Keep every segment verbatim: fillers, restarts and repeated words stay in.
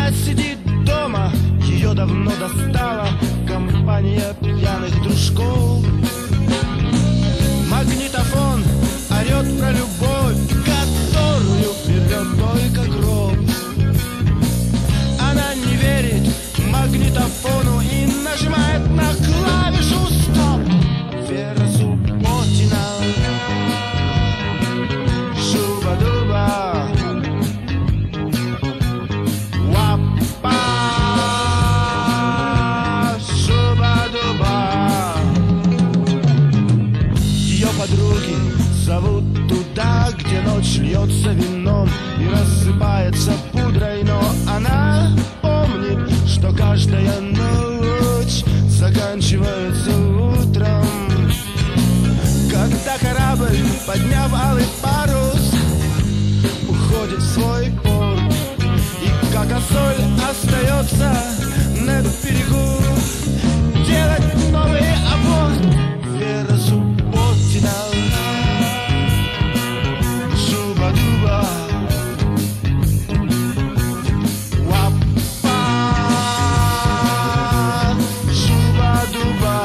Она сидит дома, ее давно достала компания пьяных дружков. Магнитофон орет про любовь, которую берет только гроб. Она не верит магнитофону и нажимает на клавишу стоп. Вера Субботина, шуба-дуба, уапа, шуба-дуба. Ее подруги зовут туда, где ночь льется вином и рассыпается пудрой, но она помнит, что каждая ночь заканчивается утром, когда корабль, подняв алый парус, уходит в свой порт, и как осоль остается на берегу делать новый аборт. Вера Субботина, шуба-дуба, уапа, шуба-дуба.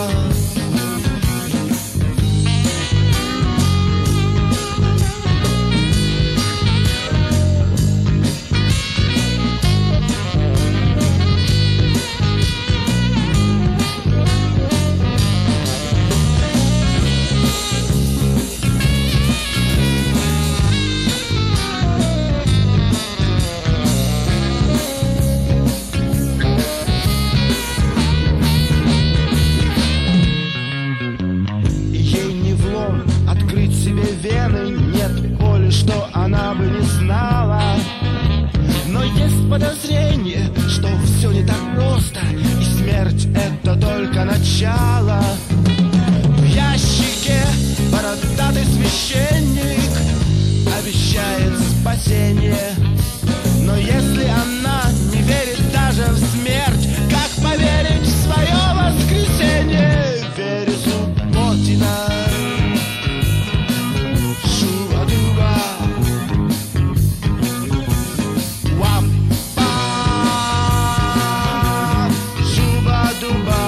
Открыть себе вены, нет боли, что она бы не знала. Но есть подозрение, что все не так просто, и смерть — это только начало. В ящике бородатый священник обещает спасение. Но если она не верит даже в смерть, как поверить в свое воскресенье? Вере Субботина, шуба-дуба, уапа, шуба-дуба.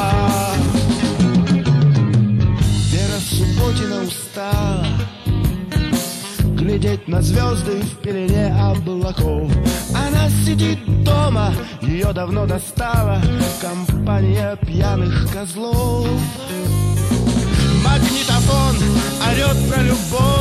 Вера Субботина устала глядеть на звезды в пелене облаков. Она сидит дома, ее давно достала компания пьяных козлов. Магнитофон орет про любовь,